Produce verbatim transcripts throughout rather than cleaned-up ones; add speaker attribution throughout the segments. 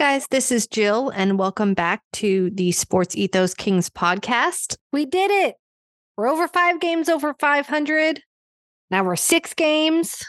Speaker 1: guys, this is Jill, and welcome back to the Sports Ethos Kings podcast. We did it. We're over five games over five hundred. Now we're six games.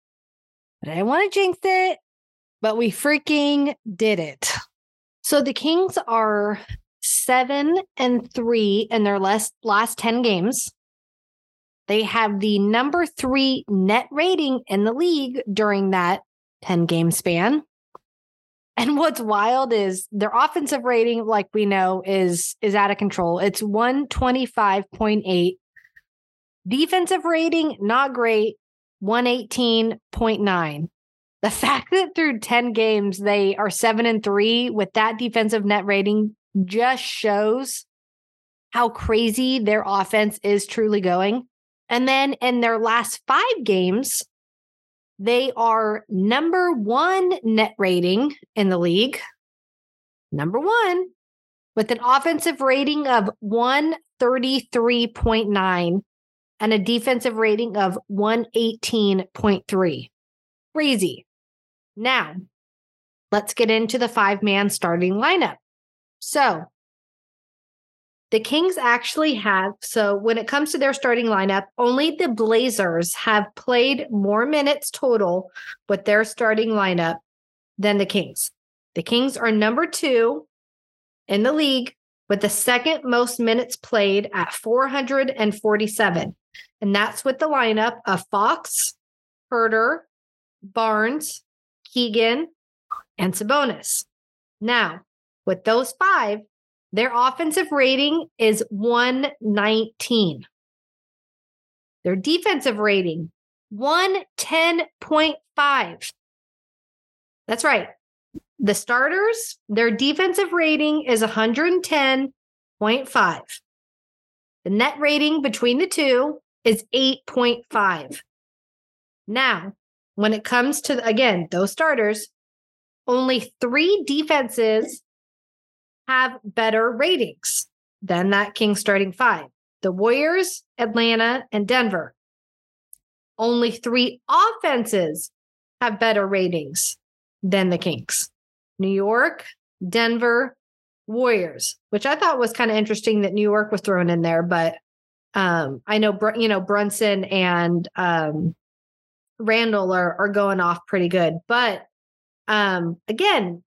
Speaker 1: I didn't want to jinx it, but we freaking did it. So the Kings are seven and three in their last, last ten games. They have the number three net rating in the league during that ten game span. And what's wild is their offensive rating, like we know, is, is out of control. It's one twenty-five point eight. Defensive rating, not great, one eighteen point nine. The fact that through ten games, they are seven and three with that defensive net rating just shows how crazy their offense is truly going. And then in their last five games, they are number one net rating in the league. Number one, with an offensive rating of one thirty-three point nine and a defensive rating of one eighteen point three. Crazy. Now, let's get into the five-man starting lineup. So, the Kings actually have, so when it comes to their starting lineup, only the Blazers have played more minutes total with their starting lineup than the Kings. The Kings are number two in the league with the second most minutes played at four hundred forty-seven. And that's with the lineup of Fox, Herter, Barnes, Keegan, and Sabonis. Now, with those five, their offensive rating is one nineteen. Their defensive rating, one ten point five. That's right. The starters, their defensive rating is one ten point five. The net rating between the two is eight point five. Now, when it comes to, again, those starters, only three defenses have better ratings than that Kings starting five. The Warriors, Atlanta, and Denver. Only three offenses have better ratings than the Kings. New York, Denver, Warriors, which I thought was kind of interesting that New York was thrown in there, but um, I know, you know, Brunson and um, Randall are, are going off pretty good. But um, again,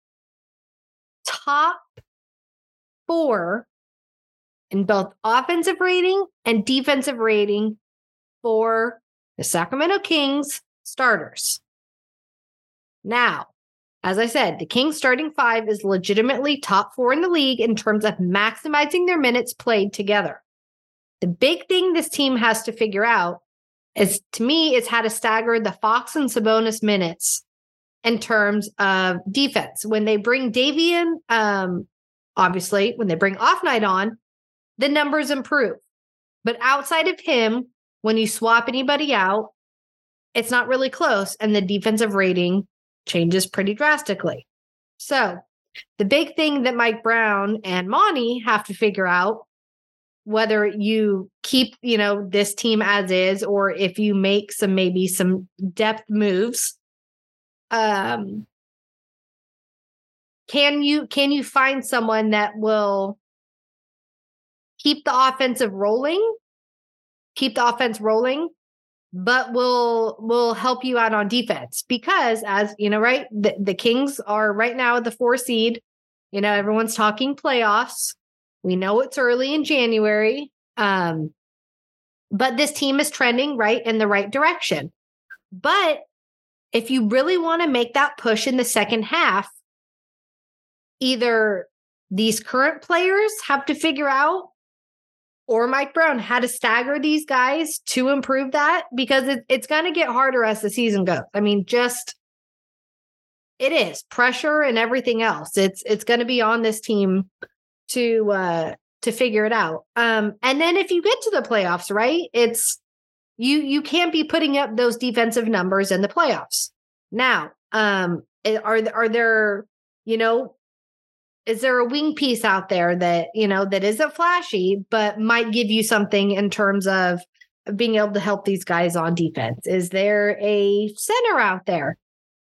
Speaker 1: top four in both offensive rating and defensive rating for the Sacramento Kings starters. Now, as I said, the Kings starting five is legitimately top four in the league in terms of maximizing their minutes played together. The big thing this team has to figure out is, to me, is how to stagger the Fox and Sabonis minutes in terms of defense. When they bring Davian, um, obviously, when they bring Off Night on, the numbers improve. But outside of him, when you swap anybody out, it's not really close, and the defensive rating changes pretty drastically. So the big thing that Mike Brown and Monty have to figure out, whether you keep, you know, this team as is, or if you make some, maybe some depth moves, um, can you, can you find someone that will keep the offensive rolling, keep the offense rolling, but will, will help you out on defense? Because, as you know, right, the, the Kings are right now at the four seed. You know, everyone's talking playoffs. We know it's early in January, um, but this team is trending right in the right direction. But if you really want to make that push in the second half, either these current players have to figure out, or Mike Brown, how to stagger these guys to improve that, because it, it's going to get harder as the season goes. I mean, just, it is pressure and everything else. It's, it's going to be on this team to, uh, to figure it out. Um, and then if you get to the playoffs, right, it's, you, you can't be putting up those defensive numbers in the playoffs. Now, um, are, are there, you know, is there a wing piece out there that, you know, that isn't flashy, but might give you something in terms of being able to help these guys on defense? Is there a center out there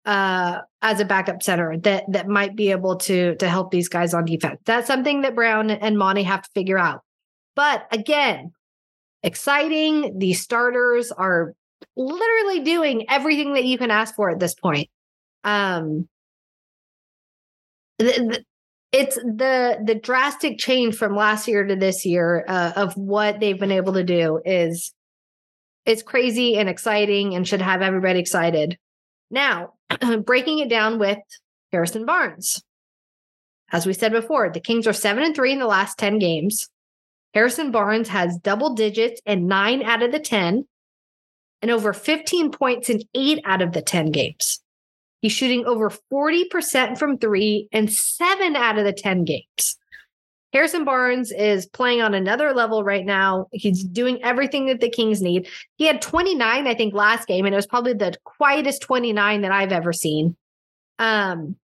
Speaker 1: uh, as a backup center that that might be able to to help these guys on defense. That's something that Brown and Monty have to figure out. But again, exciting. These starters are literally doing everything that you can ask for at this point. Um, the, the, it's the the drastic change from last year to this year uh, of what they've been able to do is it's crazy and exciting and should have everybody excited. Now, breaking it down with Harrison Barnes. As we said before, the Kings are seven and three in the last ten games. Harrison Barnes has double digits in nine out of the ten and over fifteen points in eight out of the ten games. He's shooting over forty percent from three in seven out of the ten games. Harrison Barnes is playing on another level right now. He's doing everything that the Kings need. He had twenty-nine, I think, last game, and it was probably the quietest twenty-nine that I've ever seen. Um,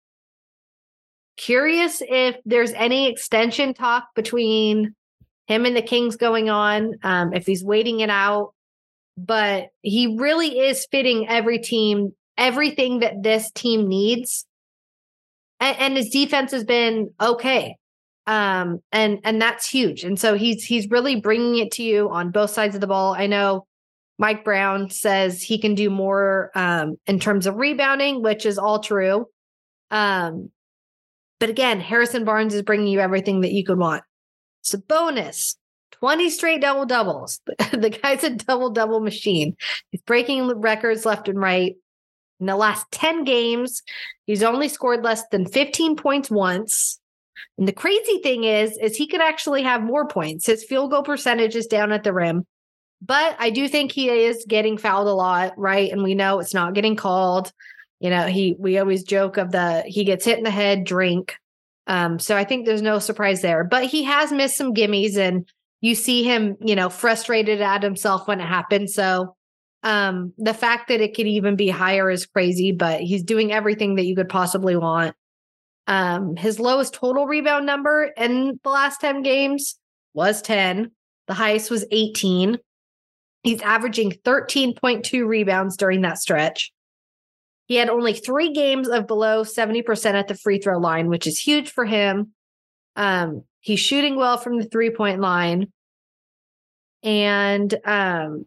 Speaker 1: curious if there's any extension talk between him and the Kings going on, um, if he's waiting it out. But he really is fitting every team, everything that this team needs. And, and his defense has been okay. Um, and, and that's huge. And so he's, he's really bringing it to you on both sides of the ball. I know Mike Brown says he can do more, um, in terms of rebounding, which is all true. Um, but again, Harrison Barnes is bringing you everything that you could want. Sabonis, twenty straight double doubles. The guy's a double double machine. He's breaking records left and right. In the last ten games, he's only scored less than fifteen points once. And the crazy thing is, is he could actually have more points. His field goal percentage is down at the rim, but I do think he is getting fouled a lot, right? And we know it's not getting called. You know, he, we always joke of the, he gets hit in the head, drink. Um, so I think there's no surprise there, but he has missed some gimmies and you see him, you know, frustrated at himself when it happens. So um, the fact that it could even be higher is crazy, but he's doing everything that you could possibly want. Um, his lowest total rebound number in the last ten games was ten. The highest was eighteen. He's averaging thirteen point two rebounds during that stretch. He had only three games of below seventy percent at the free throw line, which is huge for him. Um, he's shooting well from the three-point line. And um,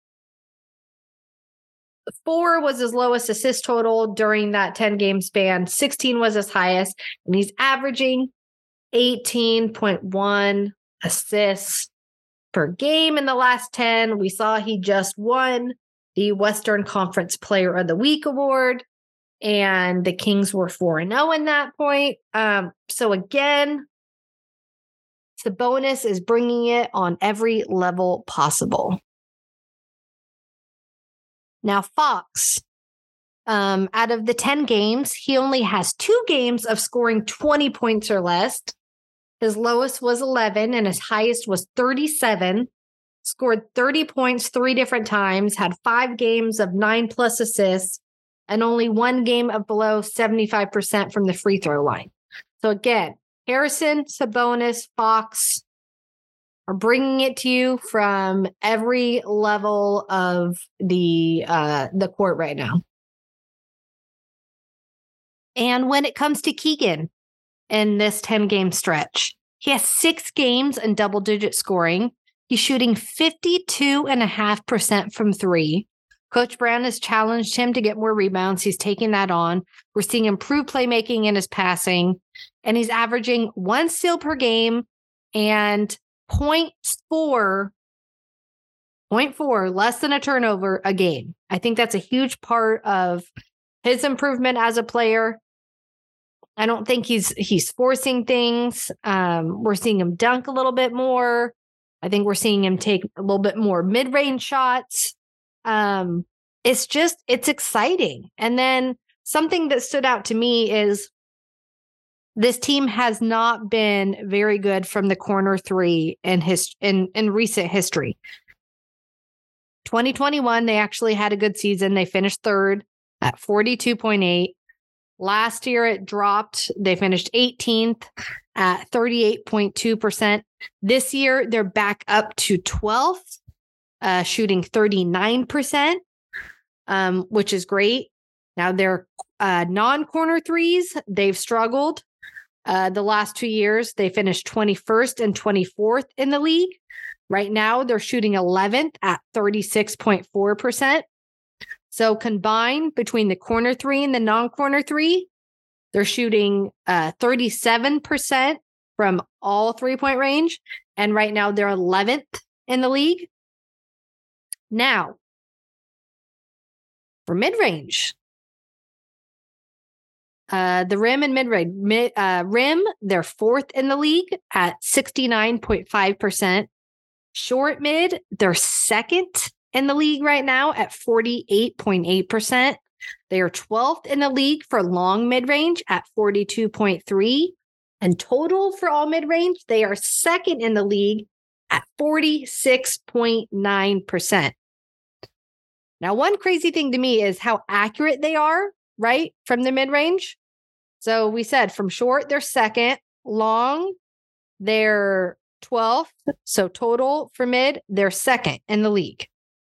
Speaker 1: four was his lowest assist total during that ten-game span. sixteen was his highest. And he's averaging eighteen point one assists per game in the last ten. We saw he just won the Western Conference Player of the Week award, and the Kings were four and oh in that point. Um, so again, Sabonis is bringing it on every level possible. Now, Fox, um, out of the ten games, he only has two games of scoring twenty points or less. His lowest was eleven, and his highest was thirty-seven. Scored thirty points three different times, had five games of nine plus assists, and only one game of below seventy-five percent from the free throw line. So again, Harrison, Sabonis, Fox are bringing it to you from every level of the uh, the court right now. And when it comes to Keegan in this ten-game stretch, he has six games in double-digit scoring. He's shooting fifty-two point five percent from three. Coach Brown has challenged him to get more rebounds. He's taking that on. We're seeing improved playmaking in his passing, and he's averaging one steal per game and zero point four, zero point four, less than a turnover a game. I think that's a huge part of his improvement as a player. I don't think he's he's forcing things. Um, we're seeing him dunk a little bit more. I think we're seeing him take a little bit more mid-range shots. Um, it's just, it's exciting. And then something that stood out to me is this team has not been very good from the corner three in his in, in recent history. twenty twenty-one, they actually had a good season. They finished third at forty-two point eight. Last year, it dropped. They finished eighteenth at thirty-eight point two percent. This year, they're back up to twelfth, uh, shooting thirty-nine percent, um, which is great. Now, their uh, non-corner threes, they've struggled. Uh, the last two years, they finished twenty-first and twenty-fourth in the league. Right now, they're shooting eleventh at thirty-six point four percent. So combined between the corner three and the non-corner three, they're shooting uh, thirty-seven percent from all three-point range. And right now, they're eleventh in the league. Now, for mid-range, Uh, the rim and mid-range, mid, uh, rim, they're fourth in the league at sixty-nine point five percent. Short mid, they're second in the league right now at forty-eight point eight percent. They are twelfth in the league for long mid-range at forty-two point three. And total for all mid-range, they are second in the league at forty-six point nine percent. Now, one crazy thing to me is how accurate they are, right? From the mid-range. So we said from short, they're second. Long, they're twelfth. So total for mid, they're second in the league.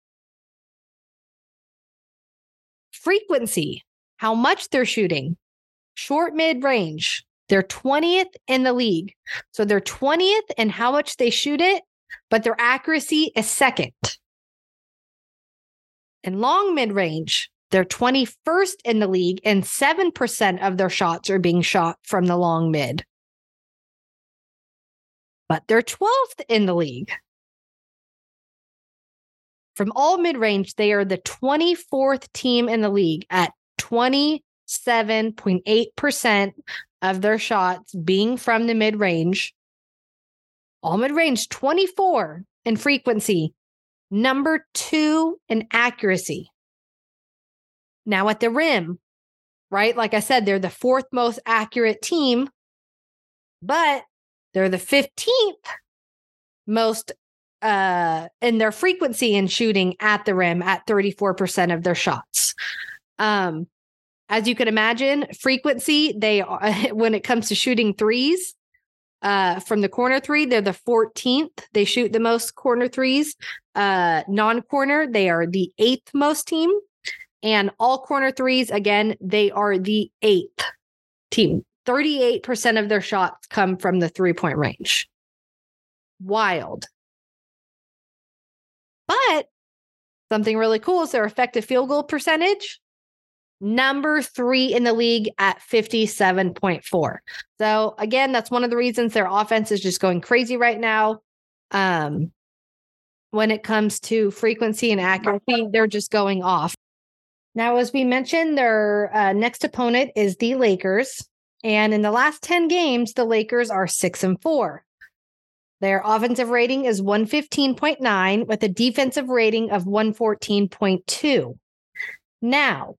Speaker 1: Frequency, how much they're shooting. Short mid-range, they're twentieth in the league. So they're twentieth in how much they shoot it, but their accuracy is second. And long mid-range, they're twenty-first in the league, and seven percent of their shots are being shot from the long mid. But they're twelfth in the league. From all mid-range, they are the twenty-fourth team in the league at twenty-seven point eight percent of their shots being from the mid-range. All mid-range, twenty-four in frequency. Number two in accuracy. Now at the rim, right? Like I said, they're the fourth most accurate team, but they're the fifteenth most uh, in their frequency in shooting at the rim at thirty-four percent of their shots. Um, as you can imagine, frequency, they are, when it comes to shooting threes, uh, from the corner three, they're the fourteenth. They shoot the most corner threes. Uh, non-corner, they are the eighth most team. And all corner threes, again, they are the eighth team. thirty-eight percent of their shots come from the three-point range. Wild. But something really cool is their effective field goal percentage. Number three in the league at fifty-seven point four. So again, that's one of the reasons their offense is just going crazy right now. Um, when it comes to frequency and accuracy, they're just going off. Now, as we mentioned, their uh, next opponent is the Lakers. And in the last ten games, the Lakers are six and four. Their offensive rating is one fifteen point nine with a defensive rating of one fourteen point two. Now,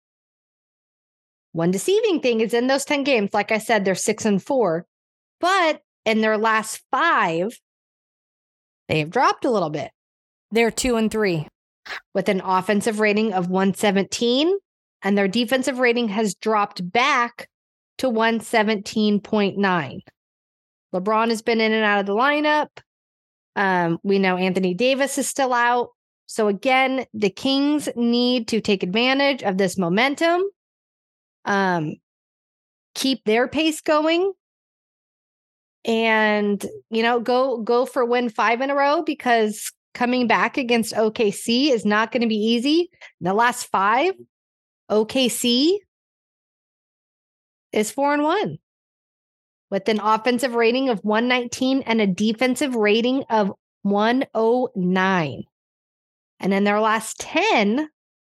Speaker 1: one deceiving thing is in those ten games, like I said, they're six and four. But in their last five, they've dropped a little bit. They're two and three. With an offensive rating of one seventeen, and their defensive rating has dropped back to one seventeen point nine. LeBron has been in and out of the lineup. Um, we know Anthony Davis is still out. So again, the Kings need to take advantage of this momentum, um, keep their pace going, and, you know, go, go for win five in a row, because coming back against O K C is not going to be easy. In the last five, O K C is four and one with an offensive rating of one nineteen and a defensive rating of one oh nine. And in their last ten,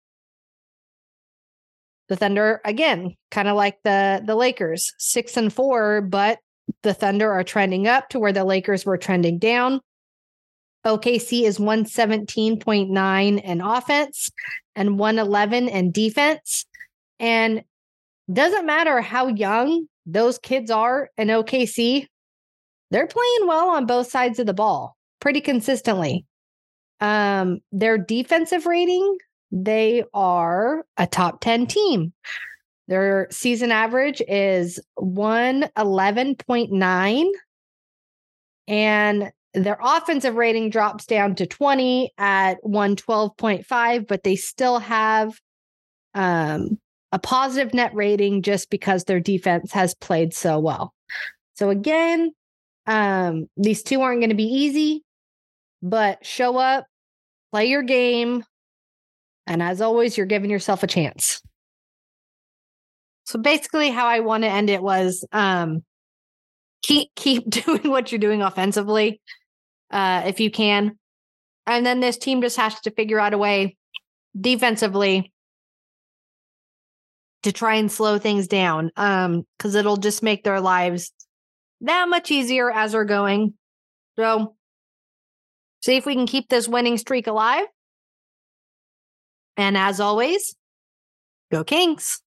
Speaker 1: the Thunder, again, kind of like the, the Lakers, six and four, but the Thunder are trending up to where the Lakers were trending down. O K C is one seventeen point nine in offense and one eleven in defense. And doesn't matter how young those kids are in O K C, they're playing well on both sides of the ball pretty consistently. Um, their defensive rating, they are a top ten team. Their season average is one eleven point nine. And their offensive rating drops down to twenty at one twelve point five, but they still have um, a positive net rating just because their defense has played so well. So again, um, these two aren't going to be easy, but show up, play your game, and as always, you're giving yourself a chance. So basically how I want to end it was um, keep keep doing what you're doing offensively uh, if you can. And then this team just has to figure out a way defensively to try and slow things down um, because it'll just make their lives that much easier as we're going. So see if we can keep this winning streak alive. And as always, go Kings.